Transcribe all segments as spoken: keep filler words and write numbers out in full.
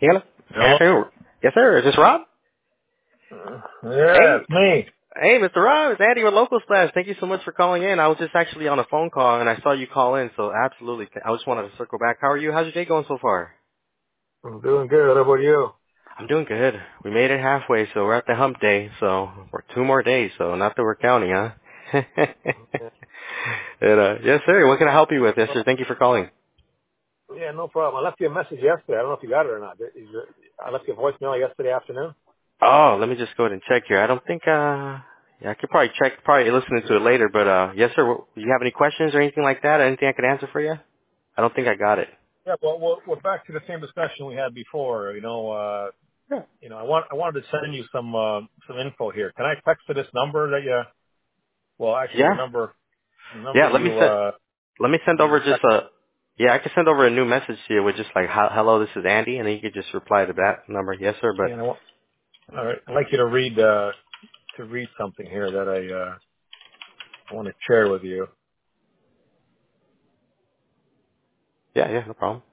Hello. Hello? Afternoon. Yes, sir. Is this Rob? Uh, yeah, Hey. it's me. Hey, Mister Rob. It's Andy with Local Splash. Thank you so much for calling in. I was just actually on a phone call, and I saw you call in, so absolutely. I just wanted to circle back. How are you? How's your day going so far? I'm doing good. How about you? I'm doing good. We made it halfway, so we're at the hump day, so we're two more days, so not that we're counting, huh? Yeah, and, uh, yes, sir. What can I help you with? Yes, sir. Thank you for calling. yeah, no problem. I left you a message yesterday. I don't know if you got it or not. Is it- I left you a voicemail yesterday afternoon. Oh, let me just go ahead and check here. I don't think, uh, yeah, I could probably check, probably listening to it later, but, uh, yes, sir. Do you have any questions or anything like that? Anything I could answer for you? I don't think I got it. Yeah, well, we're, we're back to the same discussion we had before. You know, uh, Yeah. you know, I want I wanted to send you some uh, some info here. Can I text to this number that you? Well, actually, the Yeah. number the number Yeah, let me you send, uh let me send you, over you just text. a, yeah, I could send over a new message to you with just like, "Hi- hello, this is Andy, and then you could just reply to that number. Yes, sir, but, And I want, all right, I'd like you to read uh, to read something here that I uh, I want to share with you. yeah, yeah, no problem.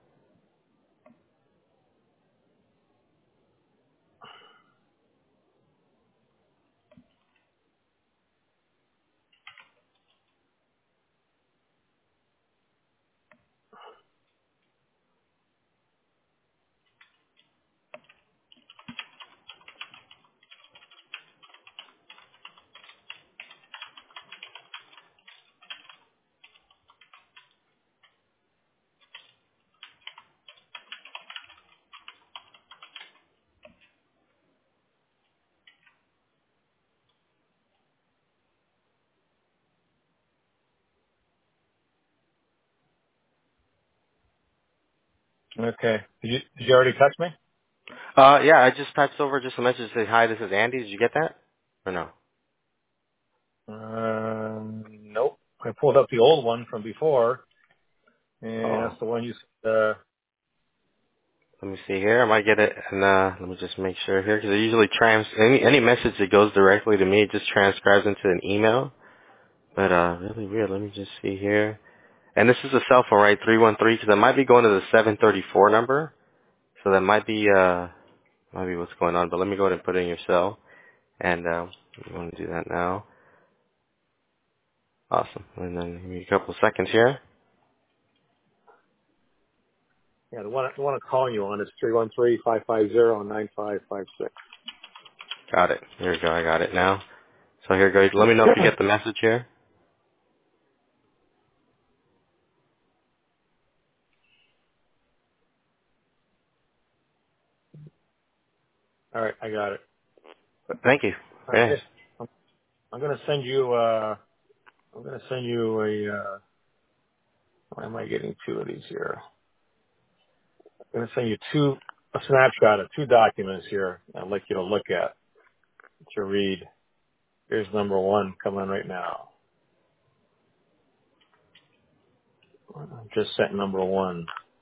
Okay. Did you did you already text me? Uh, yeah, I just typed over just a message that say, hi, this is Andy. Did you get that? Or no? Um, nope. I pulled up the old one from before, and Oh, that's the one you. Uh, let me see here. I might get it, and, uh, let me just make sure here, because it usually trans, any, any message that goes directly to me, it just transcribes into an email. But, uh, really weird. Let me just see here. And this is a cell phone, right? three one three, because it might be going to the seven thirty-four number. So that might be, uh, might be what's going on. But let me go ahead and put it in your cell. And, uh, I'm going to do that now. Awesome. And then give me a couple seconds here. yeah, the one the one I'm calling you on is three one three five five zero nine five five six. Got it. Here we go. I got it now. So here goes. Let me know if you get the message here. All right, I got it. Thank you. All right, Yes. yes. I'm, I'm gonna send you. Uh, I'm gonna send you a. Uh, why am I getting two of these here? I'm gonna send you two a snapshot of two documents here. I'd like you to look at to read. Here's number one coming right now. Just sent number one.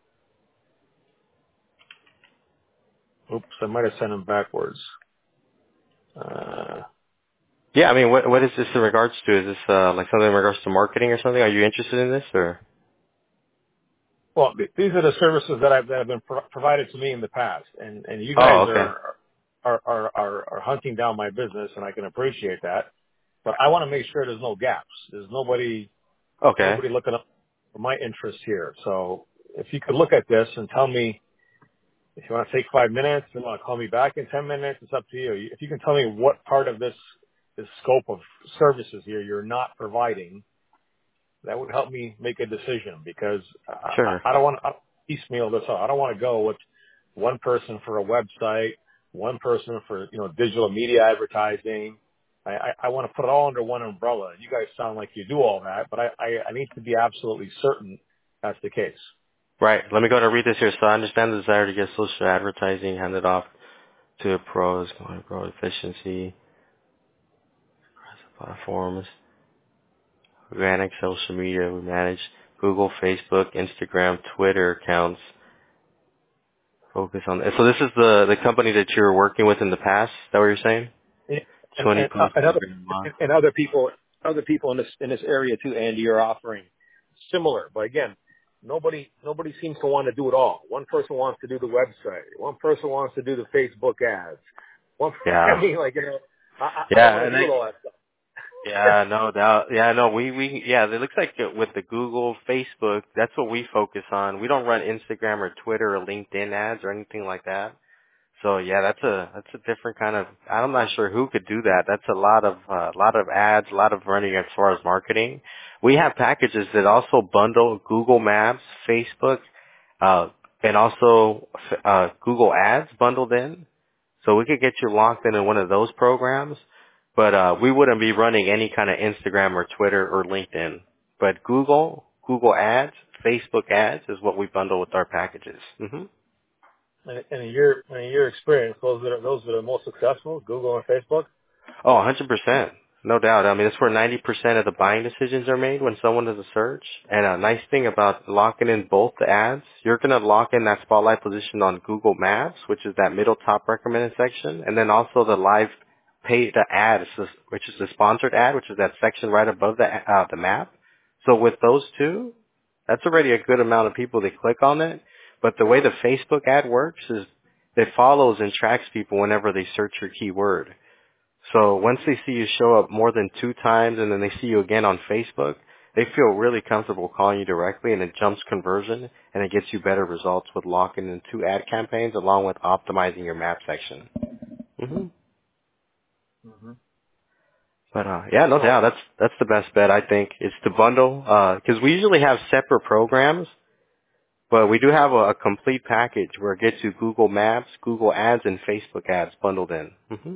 Oops, I might have sent them backwards. Uh, Yeah, I mean, what what is this in regards to? Is this uh, like something in regards to marketing or something? Are you interested in this or? well, th- these are the services that I've that have been pro- provided to me in the past, and and you guys Oh, okay. are are are are, are hunting down my business, and I can appreciate that. But I want to make sure there's no gaps. There's nobody Okay. nobody looking up for my interest here. So if you could look at this and tell me if you want to take five minutes, you want to call me back in ten minutes, it's up to you. If you can tell me what part of this this scope of services here you're not providing, that would help me make a decision because I, I Sure. I don't want to piecemeal this out. I don't want to go with one person for a website, one person for, you know, digital media advertising. I, I, I want to put it all under one umbrella. You guys sound like you do all that, but I, I, I need to be absolutely certain that's the case. Right. Let me go to read this here. So I understand the desire to get social advertising handed off to a pros, going pro efficiency, platforms, organic social media. We manage Google, Facebook, Instagram, Twitter accounts. Focus on. So this is the the company that you were working with in the past. Is that what you're saying? And, Twenty and, uh, plus and other, program month. and other people, other people in this, in this area too, Andy, are offering similar, but again, nobody nobody seems to want to do it all. One person wants to do the website. One person wants to do the Facebook ads. One, I Yeah. mean, like you know, I, I I don't Yeah, want and to do I, it all that stuff. yeah, no doubt. Yeah, no, we, we, yeah, it looks like it with the Google, Facebook, that's what we focus on. We don't run Instagram or Twitter or LinkedIn ads or anything like that. So yeah, that's a that's a different kind of. I'm not sure who could do that. That's a lot of uh, lot of ads, a lot of running as far as marketing. We have packages that also bundle Google Maps, Facebook, uh, and also uh, Google Ads bundled in. So we could get you locked into one of those programs, but uh, we wouldn't be running any kind of Instagram or Twitter or LinkedIn. But Google, Google Ads, Facebook Ads is what we bundle with our packages. hmm And, and in your in your experience, those that are those that are most successful, Google and Facebook. Oh, one hundred percent. No doubt. I mean, that's where ninety percent of the buying decisions are made when someone does a search. And a nice thing about locking in both the ads, you're going to lock in that spotlight position on Google Maps, which is that middle top recommended section, and then also the live pay, the ad, which is the sponsored ad, which is that section right above the, uh, the map. So with those two, that's already a good amount of people that click on it. But the way the Facebook ad works is it follows and tracks people whenever they search your keyword. So once they see you show up more than two times and then they see you again on Facebook, they feel really comfortable calling you directly, and it jumps conversion and it gets you better results with locking in two ad campaigns along with optimizing your map section. hmm hmm But uh, yeah, no So doubt, that's that's the best bet I think is to bundle because we usually have separate programs, but we do have a, a complete package where it gets you Google Maps, Google Ads, and Facebook ads bundled in. hmm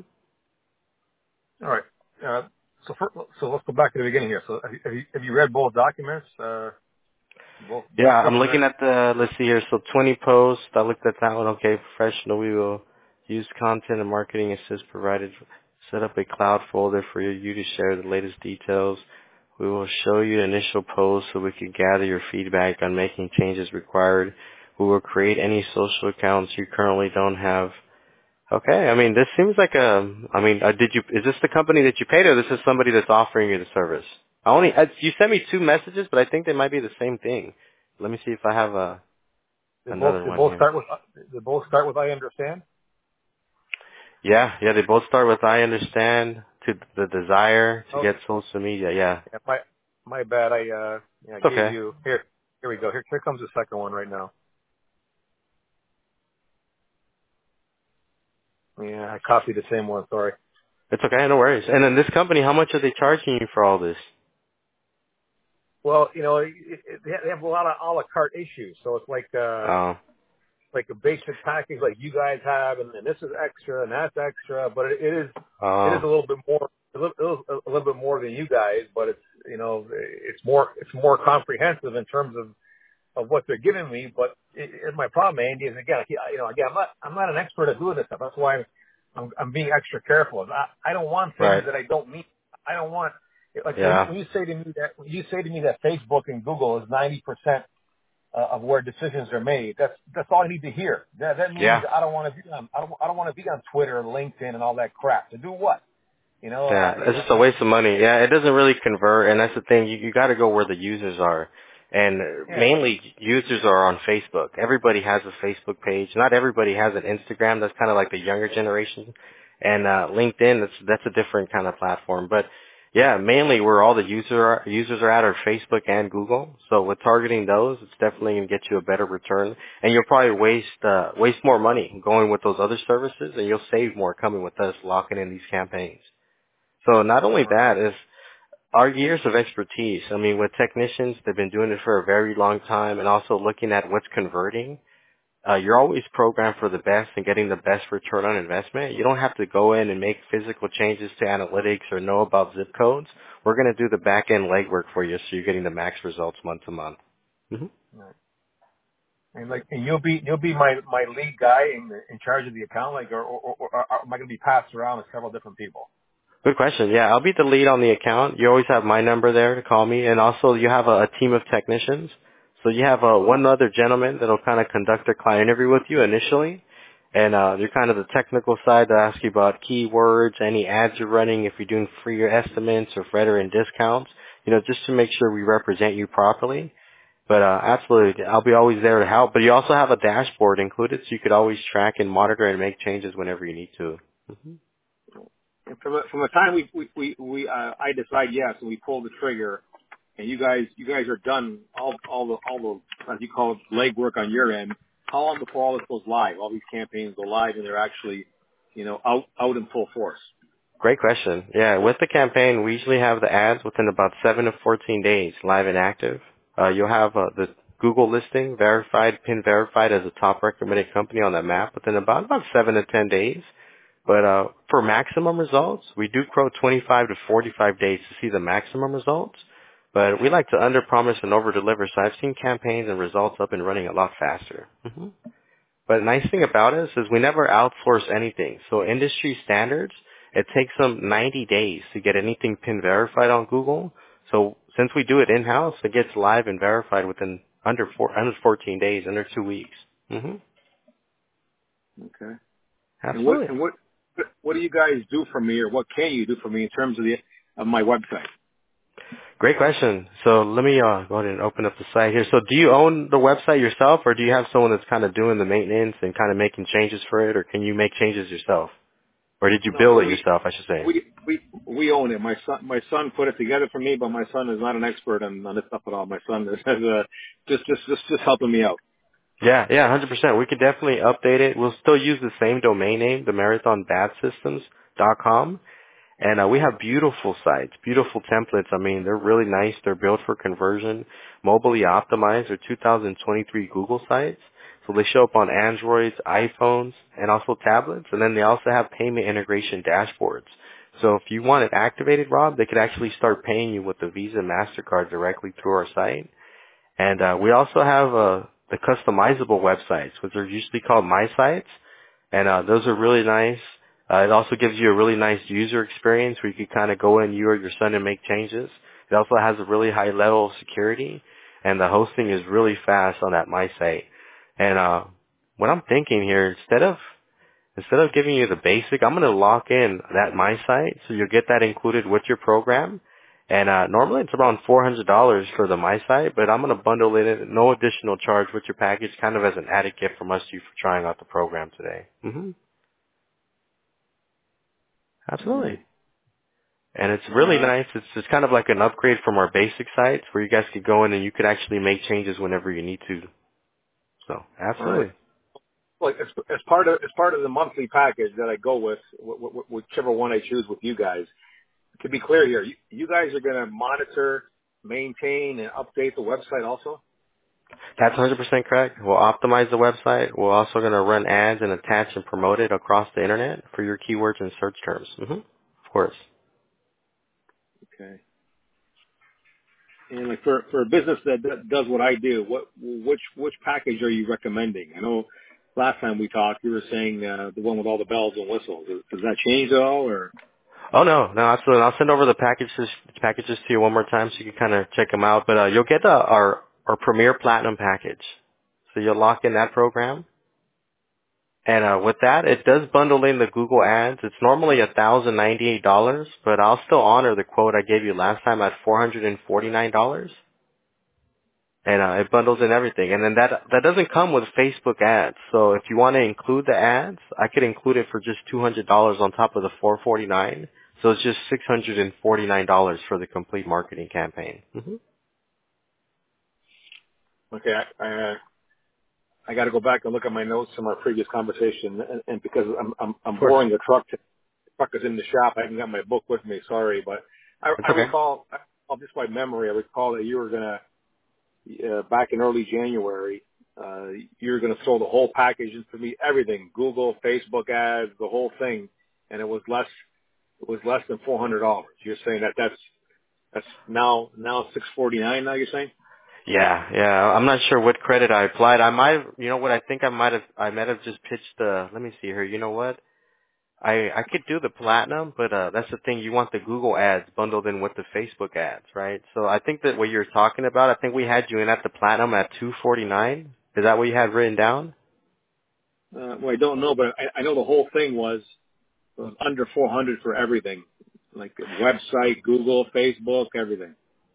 all right. Uh, so for, so let's go back to the beginning here. So have you, have you, have you read both documents? Uh, both Yeah, I'm description. looking at the, let's see here, so twenty posts, I looked at that one, okay, professional, we will use content and marketing assist provided, set up a cloud folder for you to share the latest details. We will show you the initial post so we can gather your feedback on making changes required. We will create any social accounts you currently don't have. Okay, I mean, this seems like a, I mean, uh, did you, is this the company that you paid or this is somebody that's offering you the service? I only, uh, you sent me two messages, but I think they might be the same thing. Let me see if I have a, They both another they one both here. start with they both start with I understand. Yeah, yeah, they both start with I understand to the desire to Oh, get social media. Yeah, yeah, my my bad. I uh yeah, I it's gave okay. you here. Here we go. Here here comes the second one right now. Yeah, I copied the same one. Sorry. It's okay, no worries. And then this company, how much are they charging you for all this? Well, you know, it, it, they have a lot of a la carte issues. So it's like uh Oh, like a basic package like you guys have, and then this is extra and that's extra. But it, it is it is oh, a little bit more a little, a little bit more than you guys. But it's you know it's more it's more comprehensive in terms of of what they're giving me. But it, it, my problem, Andy, is again, you know, again, I'm not, I'm not an expert at doing this stuff. That's why I'm, I'm, I'm being extra careful. I, I don't want things right. that I don't need. I don't want, like when you, Yeah, when you say to me that, when you say to me that Facebook and Google is ninety percent uh, of where decisions are made, that's, that's all I need to hear. That, that means yeah. I don't want to be on, I don't, I don't want to be on Twitter and LinkedIn and all that crap. To do what? You know, Yeah, uh, you it's know, just a waste of money. Yeah, it doesn't really convert, and that's the thing. You you got to go where the users are, and yeah. mainly users are on Facebook. Everybody has a Facebook page. Not everybody has an Instagram. That's kind of like the younger generation, and uh, LinkedIn. That's that's a different kind of platform. But yeah, mainly where all the user are, users are at are Facebook and Google. So with targeting those, it's definitely going to get you a better return, and you'll probably waste uh, waste more money going with those other services, and you'll save more coming with us locking in these campaigns. So not only All right. that is our years of expertise. I mean, with technicians, they've been doing it for a very long time, and also looking at what's converting. Uh, you're always programmed for the best and getting the best return on investment. You don't have to go in and make physical changes to analytics or know about zip codes. We're going to do the back end legwork for you, so you're getting the max results month to month. hmm All right. And like, and you'll be you'll be my my lead guy in in charge of the account, like, or or, or, or am I going to be passed around to several different people? Good question. Yeah, I'll be the lead on the account. You always have my number there to call me, and also you have a, a team of technicians. So you have uh, one other gentleman that'll kind of conduct a client interview with you initially, and uh, you're kind of the technical side to ask you about keywords, any ads you're running, if you're doing free estimates or veteran discounts, you know, just to make sure we represent you properly. But uh, absolutely, I'll be always there to help. But you also have a dashboard included, so you could always track and monitor and make changes whenever you need to. hmm And from the, from the time we we we, we uh, I decide yes and we pull the trigger, and you guys you guys are done all all the all the as you call it legwork on your end. How long before all this goes live? All these campaigns go live and they're actually, you know, out out in full force. Great question. Yeah, with the campaign, we usually have the ads within about seven to fourteen days, live and active. Uh, you'll have uh, the Google listing verified, pin verified as a top recommended company on that map within about about seven to ten days. But uh, for maximum results, we do quote twenty-five to forty-five days to see the maximum results. But we like to under-promise and over-deliver, so I've seen campaigns and results up and running a lot faster. hmm But the nice thing about us is we never outsource anything. So industry standards, it takes them ninety days to get anything pin verified on Google. So since we do it in-house, it gets live and verified within under four, under fourteen days, under two weeks. hmm Okay. And what Absolutely. and what what do you guys do for me, or what can you do for me in terms of the of my website? Great question. So let me uh, go ahead and open up the site here. So do you own the website yourself, or do you have someone that's kind of doing the maintenance and kind of making changes for it, or can you make changes yourself? Or did you No, build we it we yourself, I should say? we we we own it. My son my son put it together for me, but my son is not an expert on, on this stuff at all. My son is uh, just just just just helping me out. Yeah, yeah, one hundred percent. We could definitely update it. We'll still use the same domain name, the marathon bat systems dot com. And uh, we have beautiful sites, beautiful templates. I mean, they're really nice. They're built for conversion, mobilely optimized. They're two thousand twenty-three Google sites. So they show up on Androids, iPhones, and also tablets. And then they also have payment integration dashboards. So if you want it activated, Rob, they could actually start paying you with the Visa MasterCard directly through our site. And uh, we also have uh, the customizable websites, which are usually called My Sites, and uh, those are really nice. Uh, it also gives you a really nice user experience where you can kind of go in, you or your son, and make changes. It also has a really high level of security, and the hosting is really fast on that My Site. And uh, what I'm thinking here, instead of Instead of giving you the basic, I'm going to lock in that My Site, so you'll get that included with your program. And uh, normally it's around four hundred dollars for the My Site, but I'm going to bundle it in, no additional charge with your package, kind of as an added gift from us to you for trying out the program today. hmm All Absolutely. right. And it's really Uh, nice. It's just kind of like an upgrade from our basic sites where you guys could go in and you could actually make changes whenever you need to. So, all right. absolutely. Like as, as part of as part of the monthly package that I go with, wh- wh- whichever one I choose with you guys. To be clear here, you, you guys are going to monitor, maintain, and update the website also. That's one hundred percent correct. We'll optimize the website. We're also going to run ads and attach and promote it across the internet for your keywords and search terms. hmm Of course. Okay. And like for for a business that d- does what I do, what which which package are you recommending? I know last time we talked, you were saying uh, the one with all the bells and whistles. Does does that change at all, or Oh no, no, absolutely. I'll send over the packages packages to you one more time so you can kind of check them out. But uh, you'll get uh, our our Premier Platinum package. So you'll lock in that program. And uh, with that, it does bundle in the Google Ads. It's normally one thousand ninety-eight dollars, but I'll still honor the quote I gave you last time at four hundred forty-nine dollars. And uh, it bundles in everything. And then that that doesn't come with Facebook ads. So if you want to include the ads, I could include it for just two hundred dollars on top of the four hundred forty-nine dollars. So it's just six hundred forty-nine dollars for the complete marketing campaign. hmm okay? I I, I got to go back and look at my notes from our previous conversation, and, and because I'm I'm I'm Of course. borrowing the truck. To, the truck is in the shop. I haven't got my book with me. Sorry, but I, It's I okay. recall, I- just by memory, I recall that you were gonna uh, back in early January, uh, you're going to throw the whole package in for me, everything, Google, Facebook ads, the whole thing, and it was less, it was less than four hundred dollars. You're saying that that's, that's now, now six forty-nine now you're saying? Yeah, yeah. I'm not sure what credit I applied. I might have, you know what, I think I might have, I might have just pitched the, let me see here. You know what? I I could do the platinum, but uh that's the thing. You want the Google ads bundled in with the Facebook ads, right? So I think that what you're talking about, I think we had you in at the platinum at two forty-nine. Is that what you had written down? Uh, well, I don't know, but I, I know the whole thing was, was under four hundred for everything, like website, Google, Facebook, everything.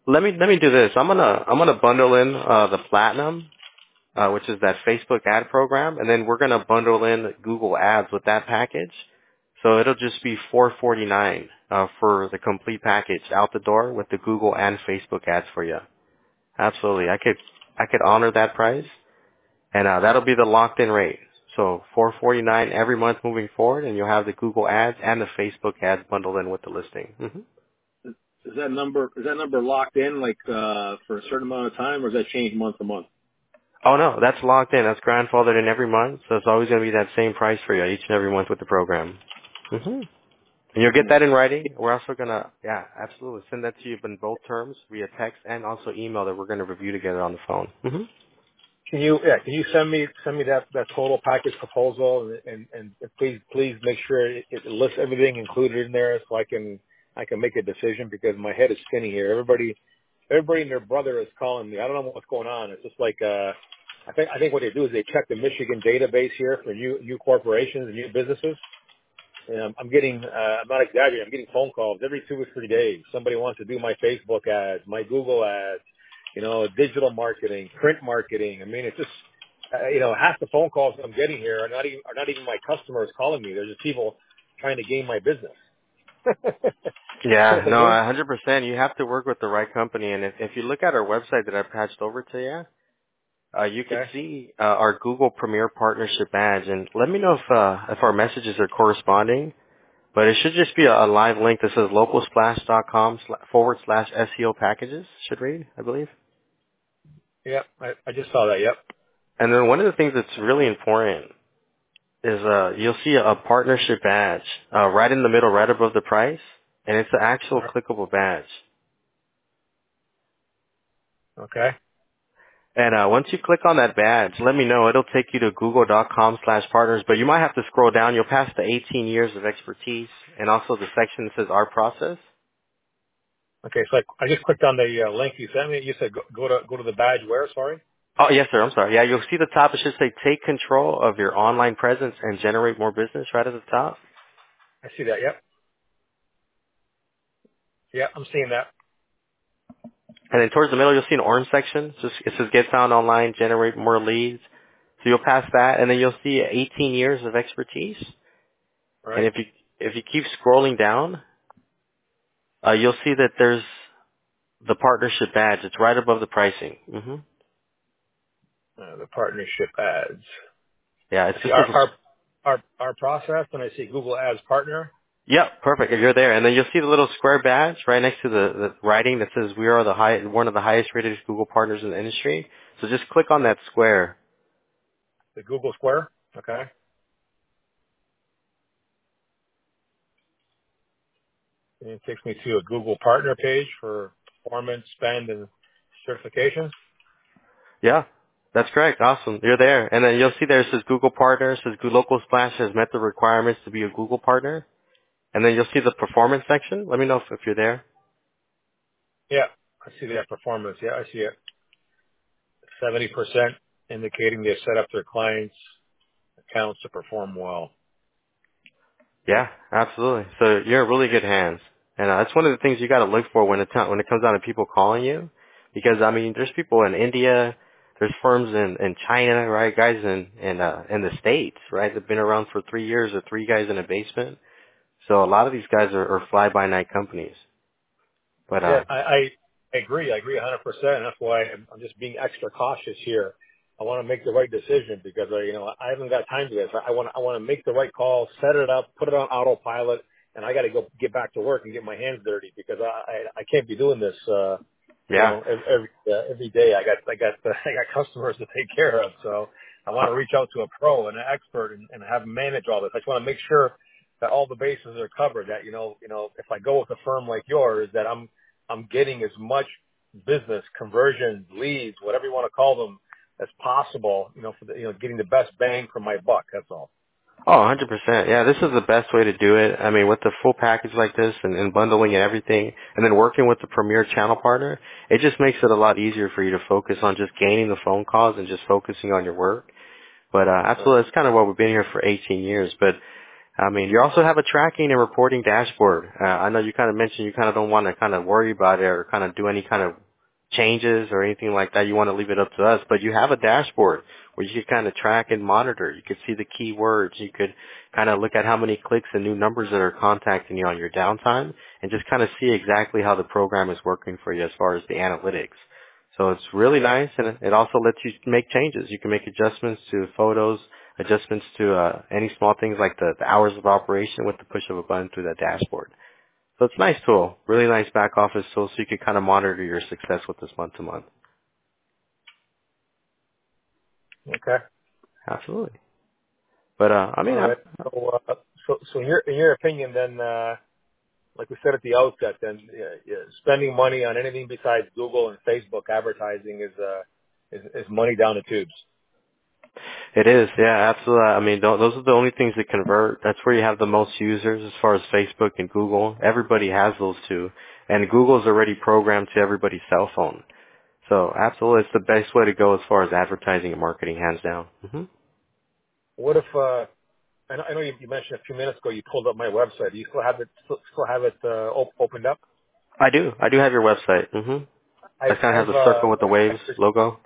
let me let me do this. I'm gonna I'm gonna bundle in uh, the platinum, uh, which is that Facebook ad program, and then we're gonna bundle in Google Ads with that package. So it'll just be four forty-nine uh, for the complete package out the door with the Google and Facebook ads for you. Absolutely, I could I could honor that price, and uh, that'll be the locked in rate. So four forty-nine every month moving forward, and you'll have the Google ads and the Facebook ads bundled in with the listing. hmm Is that number is that number locked in like uh, for a certain amount of time, or does that change month to month? Oh no, that's locked in. That's grandfathered in every month, so it's always going to be that same price for you each and every month with the program. hmm And you'll get Hmm. that in writing. We're also gonna, yeah, absolutely send that to you in both terms via text and also email that we're gonna review together on the phone. hmm Can you yeah? Can you send me send me that, that total package proposal and, and and please please make sure it, it lists everything included in there so I can I can make a decision because my head is spinning here. Everybody everybody and their brother is calling me. I don't know what's going on. It's just like uh, I think I think what they do is they check the Michigan database here for new new corporations and new businesses. And I'm, I'm getting uh, I'm not exaggerating. I'm getting phone calls every two or three days. Somebody wants to do my Facebook ads, my Google ads, you know, digital marketing, print marketing. I mean, it's just uh, you know half the phone calls I'm getting here are not even are not even my customers calling me. They're just people trying to gain my business. You know Yeah, what I no, mean? one hundred percent. You have to work with the right company, and if, if you look at our website that I patched over to you, uh, you could Okay. see uh, our Google Premier Partnership badge, and let me know if uh, if our messages are corresponding. But it should just be a, a live link that says localsplash.com sla- forward slash S E O packages. Should read, I believe. Yep. I, I just saw that. Yep. And then one of the things that's really important is uh, you'll see a partnership badge uh, right in the middle, right above the price, and it's an All actual right. clickable badge. Okay. And uh, once you click on that badge, let me know. It'll take you to google.com slash partners, but you might have to scroll down. You'll pass the eighteen years of expertise and also the section that says our process. Okay. So I, I just clicked on the uh, link you sent me. You said go, go to go to the badge where? Sorry. Oh, yes, sir. I'm sorry. Yeah, you'll see the top. It should say take control of your online presence and generate more business right at the top. I see that. Yep. Yep. I'm seeing that. And then towards the middle, you'll see an orange section. It says, it says get found online, generate more leads. So you'll pass that, and then you'll see eighteen years of expertise. All And right. if you if you keep scrolling down, uh, you'll see that there's the partnership badge. It's right above the pricing. hmm Uh, the partnership ads. Yeah, I it's see just our a, our our our process, and I see Google Ads partner. yep, perfect. You're there, and then you'll see the little square badge right next to the, the writing that says we are the high, one of the highest rated Google partners in the industry. So just click on that square. The Google Square. Okay. And it takes me to a Google partner page for performance, spend, and certifications. Yeah, that's correct. Awesome. You're there. And then you'll see there it says Google Partner. It says Google Local Splash has met the requirements to be a Google Partner. And then you'll see the performance section. Let me know if, if you're there. Yeah, I see that performance. Yeah, I see it. seventy percent indicating they've set up their clients' accounts to perform well. Yeah, absolutely. So you're in really good hands. And uh, that's one of the things you got to look for when it, t- when it comes down to people calling you. Because, I mean, there's people in India, there's firms in, in China, right? Guys in, in, uh, in the States, right? They've been around for three years or three guys in a basement. So a lot of these guys are, are fly-by-night companies. But, Yeah, uh, I, I agree. I agree one hundred percent. That's why I'm, I'm just being extra cautious here. I want to make the right decision because I, you know, I haven't got time to this. I want, I want to make the right call, set it up, put it on autopilot, and I got to go get back to work and get my hands dirty because I, I, I can't be doing this. Uh, you yeah. know, every every, uh, every day I got, I got, I got customers to take care of. So I want to reach out to a pro and an expert and, and have them manage all this. I just want to make sure that all the bases are covered. That you know, you know, if I go with a firm like yours, that I'm I'm getting as much business, conversions, leads, whatever you want to call them, as possible, you know, for the, you know, getting the best bang for my buck. That's all. Oh, one hundred percent. Yeah, this is the best way to do it. I mean, with the full package like this and, and bundling and everything, and then working with the premier channel partner, it just makes it a lot easier for you to focus on just gaining the phone calls and just focusing on your work. But uh, Right. absolutely, that's kind of what we've been here for eighteen years. But I mean, you also have a tracking and reporting dashboard. Uh, I know you kind of mentioned you kind of don't want to kind of worry about it or kind of do any kind of changes or anything like that, you want to leave it up to us. But you have a dashboard where you can kind of track and monitor. You could see the keywords. You could kind of look at how many clicks and new numbers that are contacting you on your downtime and just kind of see exactly how the program is working for you as far as the analytics. So it's really nice, and it it also lets you make changes. You can make adjustments to photos, adjustments to uh, any small things like the, the hours of operation with the push of a button through that dashboard. So it's a nice tool, really nice back office tool, so you can kind of monitor your success with this month to month. Okay. Absolutely. But uh, I mean, All I'm, right. So, uh, so, so in your, in your opinion, then, uh, like we said at the outset, then yeah, yeah, spending money on anything besides Google and Facebook advertising is, uh, is, is money down the tubes. it is, yeah, absolutely. I mean, tho- those are the only things that convert. That's where you have the most users as far as Facebook and Google. Everybody has those two, and Google's already programmed to everybody's cell phone. So absolutely, it's the best way to go as far as advertising and marketing, hands down. hmm What if, uh, I know, I know you, you mentioned a few minutes ago you pulled up my website. Do you still have it, still, still have it, uh, op- opened up? I do. I do have your website. hmm I've, That kind of I've, has a uh, circle with the I've, waves logo.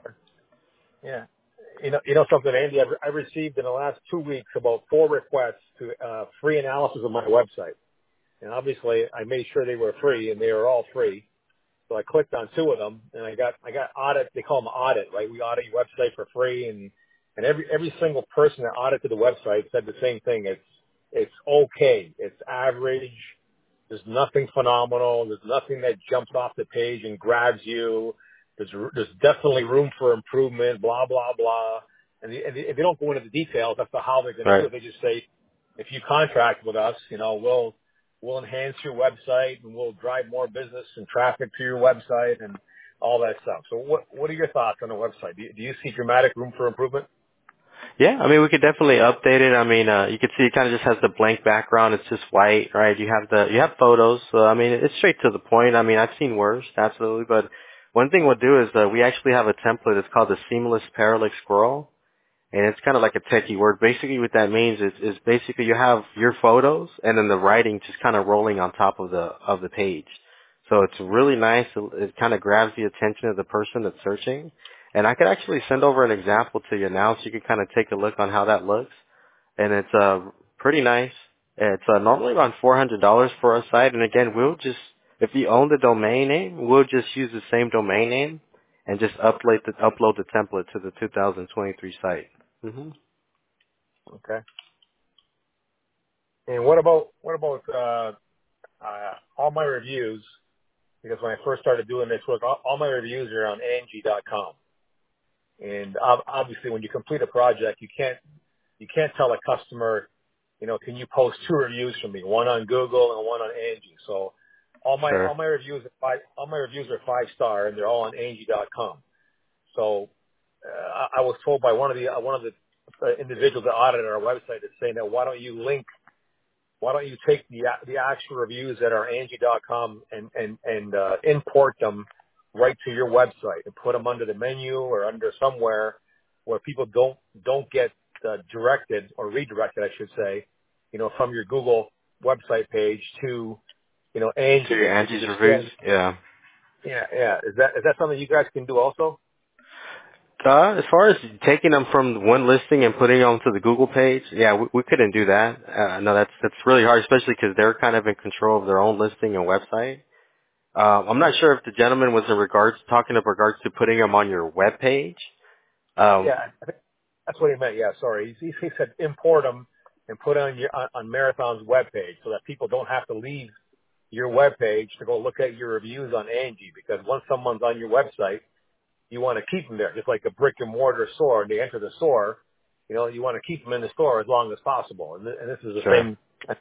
yeah. You know, you know something, Andy, I've, I've received in the last two weeks about four requests to, uh, free analysis of my website. And obviously I made sure they were free and they were all free. So I clicked on two of them and I got, I got audit, they call them audit, right? We audit your website for free, and, and every, every single person that audited the website said the same thing. It's, it's okay. It's average. There's nothing phenomenal. There's nothing that jumps off the page and grabs you. There's, there's definitely room for improvement, blah, blah, blah. And, the, and the, they don't go into the details as to how they're going to do Right. it. They just say, if you contract with us, you know, we'll, we'll enhance your website and we'll drive more business and traffic to your website and all that stuff. So what, what are your thoughts on the website? Do you, do you see dramatic room for improvement? Yeah, I mean, we could definitely update it. I mean, uh, you can see it kind of just has the blank background. It's just white, right? You have the, you have photos. So, I mean, it's straight to the point. I mean, I've seen worse, absolutely. But one thing we'll do is, uh, we actually have a template. It's called the Seamless Parallax Scroll. And it's kind of like a techie word. Basically what that means is, is basically you have your photos and then the writing just kind of rolling on top of the, of the page. So it's really nice. It, it kind of grabs the attention of the person that's searching. And I could actually send over an example to you now so you can kind of take a look on how that looks. And it's, uh, pretty nice. It's, uh, normally around four hundred dollars for our site. And again, we'll just, if you own the domain name, we'll just use the same domain name and just upload the, upload the template to the two thousand twenty-three site. hmm Okay. And what about, what about, uh, uh, all my reviews? Because when I first started doing this work, all, all my reviews are on Angie dot com. And ob- obviously when you complete a project, you can't, you can't tell a customer, you know, can you post two reviews for me, one on Google and one on Angie. So all my, Sure. all my reviews are five, all my reviews are five star and they're all on Angie dot com. So, uh, I I was told by one of the, uh, one of the uh, individuals that audited our website is saying that why don't you link, why don't you take the, a- the actual reviews that are Angie dot com and, and, and, uh, import them right to your website and put them under the menu or under somewhere where people don't, don't get uh, directed or redirected, I should say, you know, from your Google website page to, you know, To Angie. your If you could Angie's just, reviews? Yeah. yeah, yeah. Is that, is that something you guys can do also? Uh, as far as taking them from one listing and putting them to the Google page, yeah, we, we couldn't do that. Uh, no, that's that's really hard, especially because they're kind of in control of their own listing and website. Uh, I'm not sure if the gentleman was in regards talking in regards to putting them on your web page. Um, Yeah, I think that's what he meant. Yeah, sorry. He, he said import them and put on your on, on Marathon's webpage so that people don't have to leave your webpage to go look at your reviews on Angie. Because once someone's on your website, you want to keep them there, just like a brick and mortar store. And they enter the store, you know, you want to keep them in the store as long as possible. And, th- and this is the sure. same.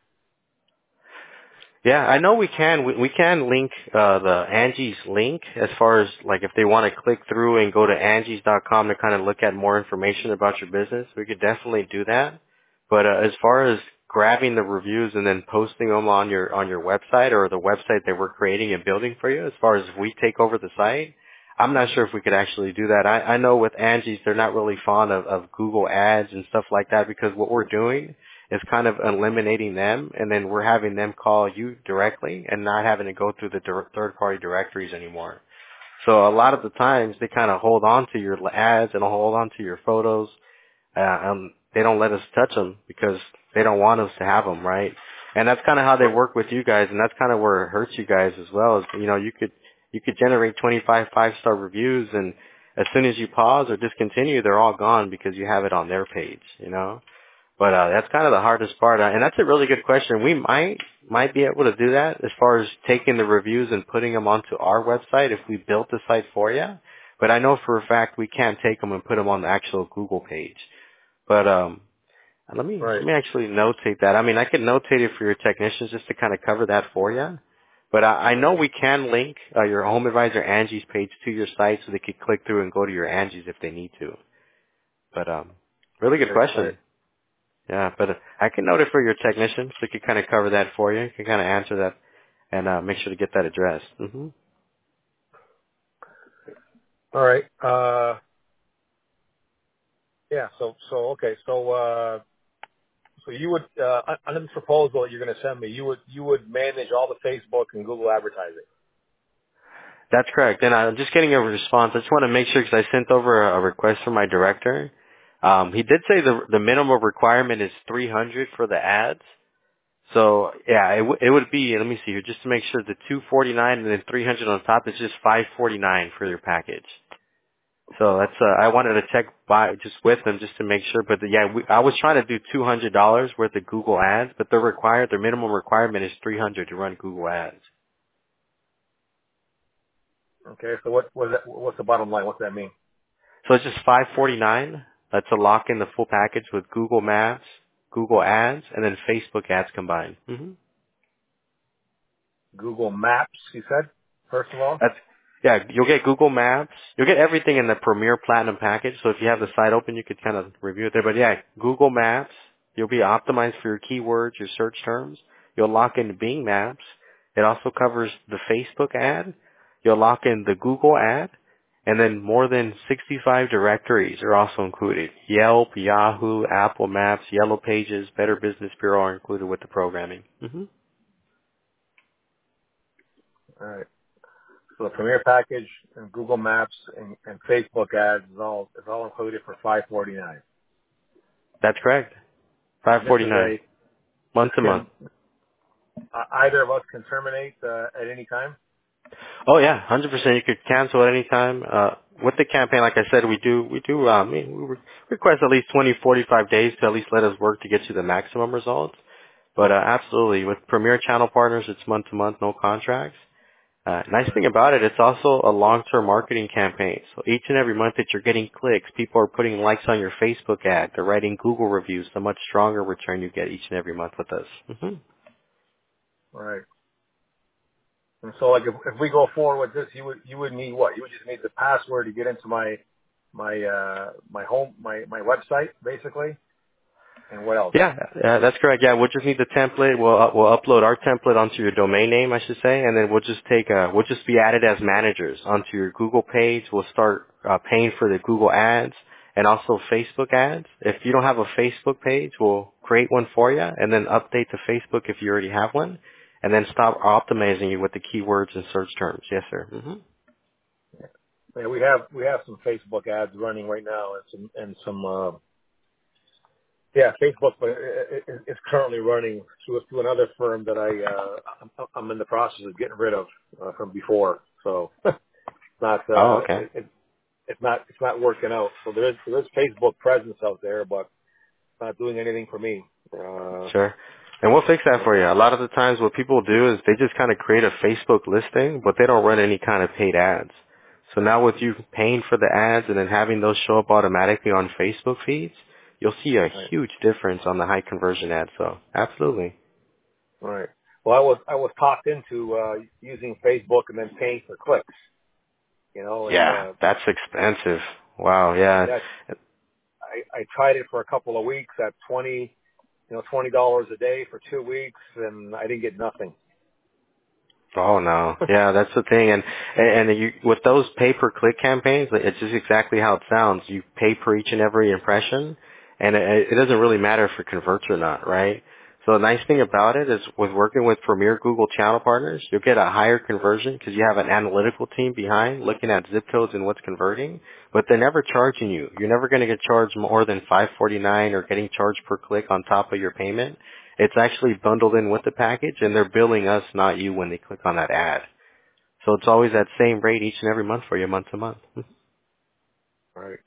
Yeah, I know we can. We, we can link uh, the Angie's link as far as like if they want to click through and go to Angie's dot com to kind of look at more information about your business. We could definitely do that. But uh, as far as grabbing the reviews and then posting them on your on your website or the website that we're creating and building for you, as far as if we take over the site, I'm not sure if we could actually do that. I, I know with Angie's, they're not really fond of, of Google ads and stuff like that because what we're doing is kind of eliminating them, and then we're having them call you directly and not having to go through the dir- third-party directories anymore. So a lot of the times they kind of hold on to your ads and hold on to your photos, uh, and they don't let us touch them because they don't want us to have them, right? And that's kind of how they work with you guys, and that's kind of where it hurts you guys as well. Is, you know, you could you could generate twenty-five five-star reviews, and as soon as you pause or discontinue, they're all gone because you have it on their page, you know. But uh, that's kind of the hardest part, uh, and that's a really good question. We might might be able to do that as far as taking the reviews and putting them onto our website if we built the site for you. But I know for a fact we can't take them and put them on the actual Google page. But um, let me Right. let me actually notate that. I mean, I could notate it for your technicians just to kind of cover that for you. But I, I know we can link uh, your Home Advisor Angie's page to your site so they could click through and go to your Angie's if they need to. But um, really good Right. Right. question. Yeah, but uh, I can note it for your technician so they can kind of cover that for you. You can kind of answer that and uh, make sure to get that addressed. hmm All right. Uh, yeah. So, so, okay. So, uh, so you would, uh, on this proposal that you're going to send me, you would, you would manage all the Facebook and Google advertising. That's correct. And I'm just getting a response. I just want to make sure because I sent over a, a request from my director. Um, he did say the the minimum requirement is three hundred for the ads. So yeah, it, w- it would be. Let me see here, just to make sure the two forty-nine and then three hundred on top is just five forty-nine for your package. So that's uh, I wanted to check by just with them just to make sure. But the, yeah, we, I was trying to do two hundred dollars worth of Google ads, but they're required. Their minimum requirement is three hundred to run Google ads. Okay. So what, what is that, what's the bottom line? What's that mean? So it's just five forty-nine. That's to lock in the full package with Google Maps, Google Ads, and then Facebook ads combined. hmm Google Maps, you said, first of all? That's yeah. You'll get Google Maps. You'll get everything in the Premier Platinum package. So if you have the site open, you could kind of review it there. But yeah, Google Maps. You'll be optimized for your keywords, your search terms. You'll lock in Bing Maps. It also covers the Facebook ad. You'll lock in the Google ad. And then more than sixty-five directories are also included. Yelp, Yahoo, Apple Maps, Yellow Pages, Better Business Bureau are included with the programming. hmm All right. So the Premier package and Google Maps and, and Facebook ads is all, is all included for five forty-nine. That's correct. And this is five forty-nine. a, this Month to month. can, uh, either of us can terminate, uh, at any time? Oh yeah, one hundred percent. You could cancel at any time. Uh, with the campaign, like I said, we do, we do, uh, I mean, we re- request at least twenty, forty-five days to at least let us work to get you the maximum results. But, uh, absolutely, with Premier Channel Partners, it's month to month, no contracts. Uh, nice thing about it, it's also a long-term marketing campaign. So each and every month that you're getting clicks, people are putting likes on your Facebook ad, they're writing Google reviews, the much stronger return you get each and every month with us. hmm All right. And so, like, if, if we go forward with this, you would you would need what? You would just need the password to get into my my uh, my home my my website, basically. And what else? Yeah, uh, that's correct. Yeah, we'll just need the template. We'll uh, we'll upload our template onto your domain name, I should say, and then we'll just take uh we'll just be added as managers onto your Google page. We'll start uh, paying for the Google ads and also Facebook ads. If you don't have a Facebook page, we'll create one for you and then update the Facebook if you already have one, and then stop optimizing you with the keywords and search terms. Yes, sir. hmm Yeah, we have we have some Facebook ads running right now, and some and some uh, yeah, Facebook uh, is is currently running through through another firm that I uh, I'm, I'm in the process of getting rid of uh, from before. So it's not Oh, uh, okay. it, it, it's not it's not working out. So there is there is Facebook presence out there, but it's not doing anything for me. Uh, Sure. And we'll fix that for you. A lot of the times what people do is they just kind of create a Facebook listing, but they don't run any kind of paid ads. So now with you paying for the ads and then having those show up automatically on Facebook feeds, you'll see a right, huge difference on the high conversion ads. So absolutely. right. Well, I was I was talked into uh, using Facebook and then paying for clicks. You know, and Yeah, uh, that's expensive. Wow, yeah. that I, I tried it for a couple of weeks at twenty, you know, twenty dollars a day for two weeks, and I didn't get nothing. Oh no, yeah, that's the thing, and and, and you with those pay per click campaigns, like, it's just exactly how it sounds. You pay per each and every impression, and it, it doesn't really matter if it converts or not, right? So the nice thing about it is with working with premier Google channel partners, you'll get a higher conversion because you have an analytical team behind looking at zip codes and what's converting, but they're never charging you. You're never going to get charged more than five forty-nine or getting charged per click on top of your payment. It's actually bundled in with the package and they're billing us, not you, when they click on that ad. So it's always that same rate each and every month for you, month to month. All right.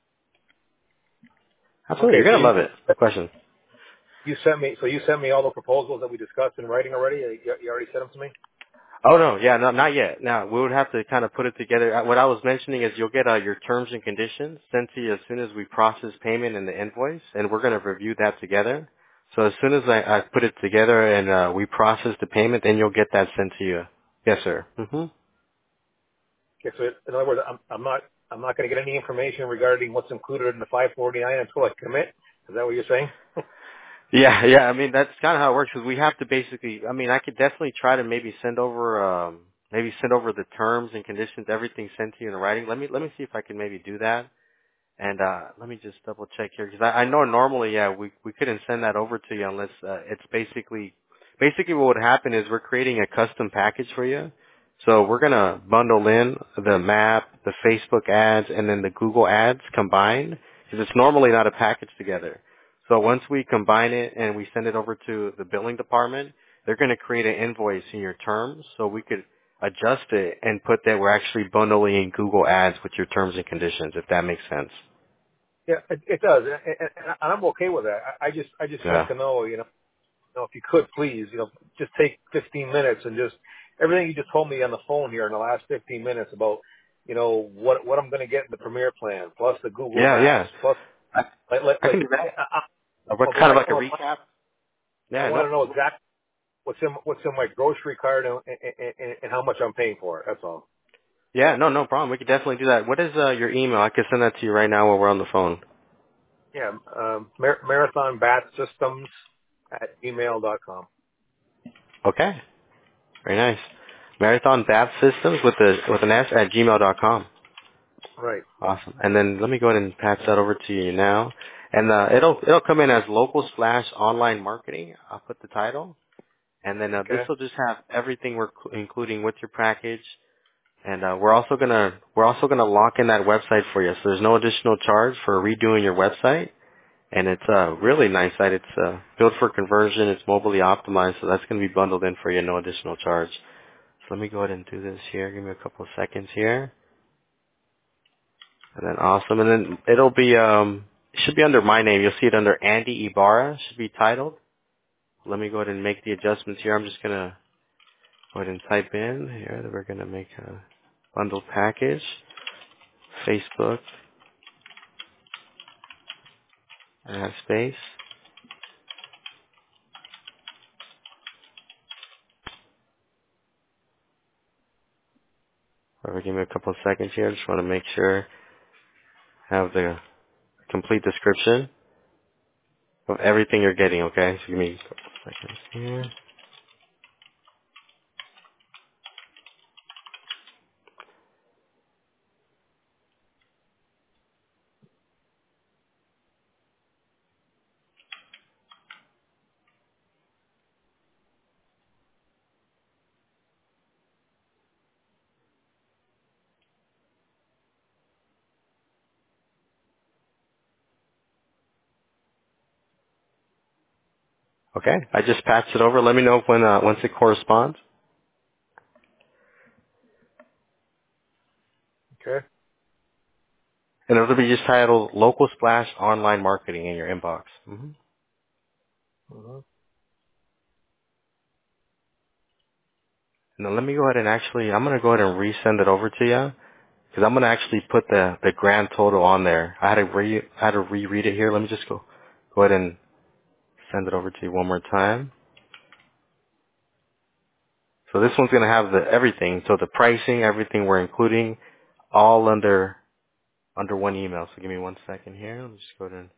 Absolutely. Okay. You're So going to you love it. No question. you sent me so you sent me all the proposals that we discussed in writing already. You, you already sent them to me. Oh no, yeah, no, not yet. Now we would have to kind of put it together. Uh, What I was mentioning is you'll get uh, your terms and conditions sent to you as soon as we process payment and the invoice, and we're going to review that together. So as soon as I, I put it together and uh, we process the payment, then you'll get that sent to you. Yes, sir. hmm Okay. So in other words, I'm I'm not I'm not going to get any information regarding what's included in the five forty-nine until I commit. Is that what you're saying? Yeah, yeah. I mean, that's kind of how it works because we have to basically. I mean, I could definitely try to maybe send over, um, maybe send over the terms and conditions, everything sent to you in writing. Let me let me see if I can maybe do that. And uh let me just double check here because I, I know normally, yeah, we we couldn't send that over to you unless uh, it's basically basically what would happen is we're creating a custom package for you. So we're gonna bundle in the map, the Facebook ads, and then the Google ads combined because it's normally not a package together. So once we combine it and we send it over to the billing department, they're gonna create an invoice in your terms so we could adjust it and put that we're actually bundling in Google ads with your terms and conditions, if that makes sense. Yeah, it, it does, and, and, and I'm okay with that. I, I just I just want Yeah. to know, you know, you know, if you could please, you know, just take fifteen minutes and just everything you just told me on the phone here in the last fifteen minutes about, you know, what what I'm going to get in the Premier plan, plus the Google Yeah, Maps, yeah. plus I, like like, I like can do I, that. I, Uh, What although kind of I like a don't, recap? I Yeah, want no. to know exactly what's in what's in my grocery cart and, and, and, and how much I'm paying for it. That's all. Yeah, no, no problem. We could definitely do that. What is uh, your email? I could send that to you right now while we're on the phone. Yeah, um, Mar- Marathon Bat Systems at gmail dot com. Okay. Very nice. Marathon Bath Systems with a with an S at gmail dot com. Right. Awesome. And then let me go ahead and pass that over to you now. And uh, it'll it'll come in as local slash online marketing. I'll put the title. And then uh, this Okay. will just have everything we're cl- including with your package. And uh, we're also gonna we're also gonna lock in that website for you. So there's no additional charge for redoing your website. And it's a really nice site. It's uh, built for conversion. It's mobilely optimized, so that's gonna be bundled in for you, no additional charge. So let me go ahead and do this here. Give me a couple of seconds here. And then awesome. And then it'll be um it should be under my name. You'll see it under Andy Ibarra. It should be titled. Let me go ahead and make the adjustments here. I'm just gonna go ahead and type in here that we're gonna make a bundled package. Facebook ad space. Or give me a couple of seconds here. I just want to make sure I have the complete description of everything you're getting, okay? So give me a couple of seconds here. Okay, I just patched it over. Let me know when uh, once it corresponds. Okay. And it'll be just titled Local Splash Online Marketing in your inbox. hmm hmm And then let me go ahead and actually, I'm going to go ahead and resend it over to you because I'm going to actually put the, the grand total on there. I had to re, I had to reread it here. Let me just go, go ahead and send it over to you one more time. So this one's going to have the everything. So the pricing, everything we're including, all under under one email. So give me one second here. Let me just go ahead and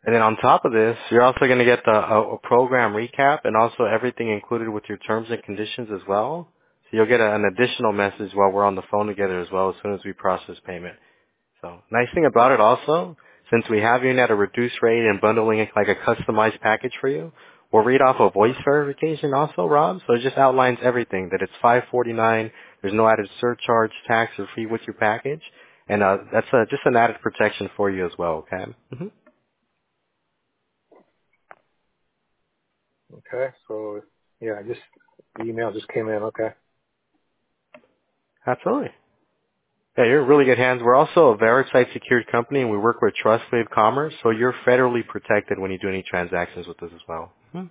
And then on top of this, you're also going to get the, a, a program recap and also everything included with your terms and conditions as well. So you'll get a, an additional message while we're on the phone together as well as soon as we process payment. So nice thing about it also, since we have you in at a reduced rate and bundling it like a customized package for you, we'll read off a voice verification also, Rob. So it just outlines everything, that it's five forty-nine. There's no added surcharge, tax, or fee with your package. And uh, that's uh, just an added protection for you as well, okay? hmm Okay. So yeah, I just the email just came in. Okay. Absolutely. Yeah, you're in really good hands. We're also a VeriSite secured company, and we work with TrustWave Commerce, so you're federally protected when you do any transactions with us as well. Hmm.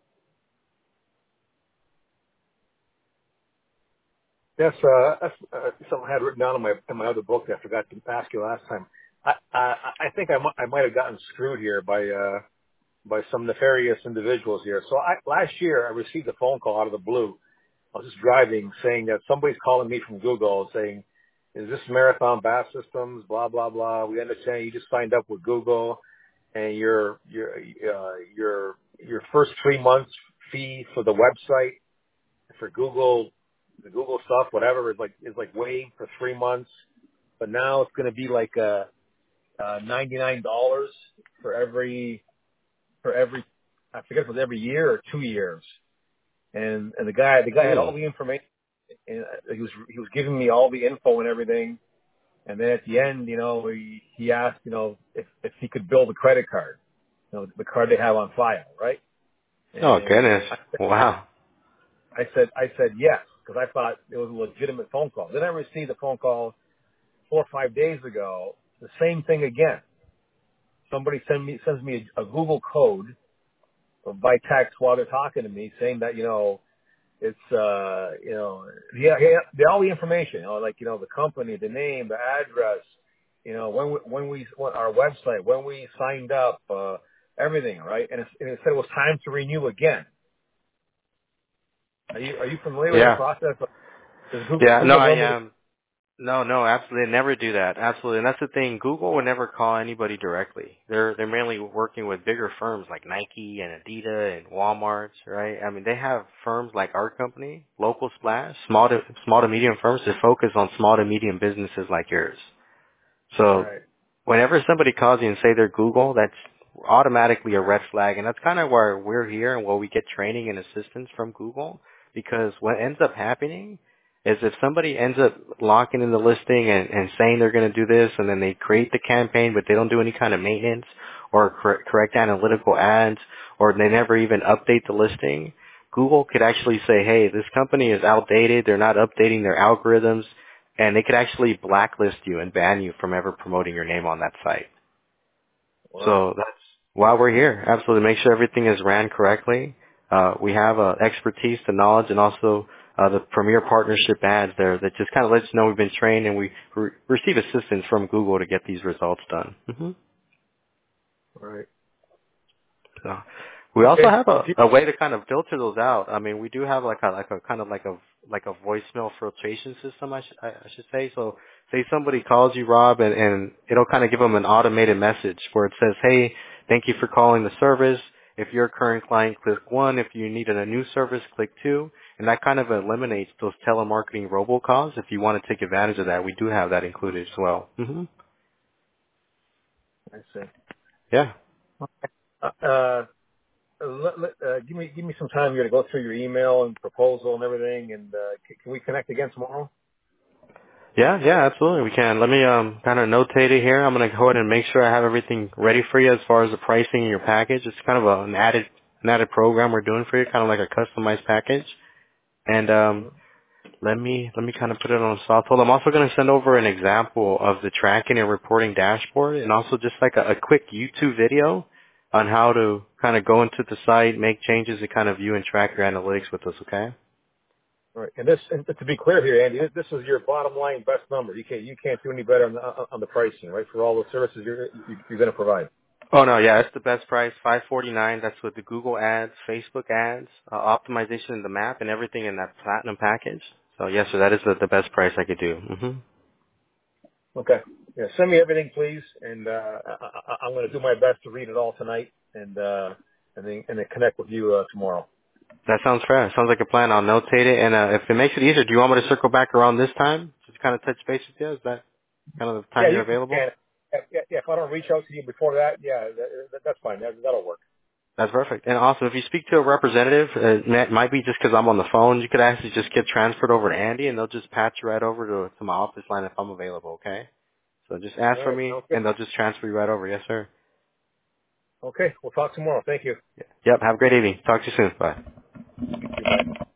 That's uh, that's uh, something I had written down in my in my other book that I forgot to ask you last time. I I, I think I might I might have gotten screwed here by uh by some nefarious individuals here. So I last year I received a phone call out of the blue. I was just driving, saying that somebody's calling me from Google, saying, "Is this Marathon Bass Systems? Blah blah blah. We understand you just signed up with Google, and your your uh, your your first three months fee for the website for Google, the Google stuff, whatever, is like is like waived for three months, but now it's going to be like uh, uh, ninety-nine dollars for every for every I forget if it was every year or two years." And and the guy the guy had all Really? the information, and he was he was giving me all the info and everything. And then at the end, you know, he he asked, you know, if if he could build a credit card, you know, the card they have on file, right? Oh, And goodness. I Wow. I said I said yes, because I thought it was a legitimate phone call. Then I received a phone call four or five days ago, the same thing again. Somebody send me sends me a, a Google code by text while they're talking to me, saying that, you know, it's uh you know yeah yeah the, all the information, you know, like, you know, the company, the name, the address, you know, when we, when we when our website, when we signed up, uh everything, right? And it, and it said it was time to renew again. Are you are you familiar with the Yeah. process? Does Google Yeah, no, Google I normally? am. No, no, absolutely. They never do that. Absolutely. And that's the thing. Google would never call anybody directly. They're they're mainly working with bigger firms like Nike and Adidas and Walmart, right? I mean, they have firms like our company, Local Splash, small to small to medium firms that focus on small to medium businesses like yours. So Right. whenever somebody calls you and say they're Google, that's automatically a red flag. And that's kind of where we're here and where we get training and assistance from Google. Because what ends up happening is if somebody ends up locking in the listing and, and saying they're going to do this, and then they create the campaign, but they don't do any kind of maintenance or cor- correct analytical ads, or they never even update the listing, Google could actually say, hey, this company is outdated, they're not updating their algorithms, and they could actually blacklist you and ban you from ever promoting your name on that site. Wow. So that's why we're here. Absolutely. Make sure everything is ran correctly. Uh, we have uh, expertise, the knowledge, and also uh, the premier partnership ads there that just kind of lets you know we've been trained and we re- receive assistance from Google to get these results done. hmm Right. So we also Okay. have If a, you, a way to kind of filter those out. I mean, we do have like a like a kind of like a like a voicemail filtration system, I, sh- I I should say. So say somebody calls you, Rob, and, and it'll kind of give them an automated message where it says, "Hey, thank you for calling the service. If you're a current client, click one. If you need a new service, click two." And that kind of eliminates those telemarketing robocalls. If you want to take advantage of that, we do have that included as well. hmm I see. Yeah. Uh, uh, let, let, uh, give me give me some time here to go through your email and proposal and everything, and uh, c- can we connect again tomorrow? Yeah, yeah, absolutely. We can. Let me um kind of notate it here. I'm gonna go ahead and make sure I have everything ready for you as far as the pricing and your package. It's kind of a, an added an added program we're doing for you, kind of like a customized package. And um Mhm. let me let me kind of put it on a soft hold. I'm also gonna send over an example of the tracking and reporting dashboard, and also just like a, a quick YouTube video on how to kind of go into the site, make changes, and kind of view and track your analytics with us. Okay? All right. And this, and to be clear here, Andy, this is your bottom line best number. You can't you can't do any better on the on the pricing, right? For all the services you're you're going to provide. Oh no, yeah, it's the best price, five forty nine. That's with the Google ads, Facebook ads, uh, optimization of the map, and everything in that platinum package. So yes, sir, that is the, the best price I could do. hmm Okay. Yeah, send me everything, please, and uh, I, I, I'm going to do my best to read it all tonight, and uh, and then and then connect with you uh, tomorrow. That sounds fair. Sounds like a plan. I'll notate it, and uh, if it makes it easier, do you want me to circle back around this time? Just kind of touch base with you? Is that kind of the Yeah, time you're you available? can. Yeah, yeah, yeah, if I don't reach out to you before that, yeah, that, that, that's fine. That, that'll work. That's perfect. And also, if you speak to a representative, uh, it might be just because I'm on the phone, you could actually just get transferred over to Andy, and they'll just patch you right over to, to my office line if I'm available, okay? So just ask All for right, me, sounds good. and they'll just transfer you right over. Yes, sir. Okay, we'll talk tomorrow. Thank you. Yep, have a great evening. Talk to you soon. Bye. You too. Bye.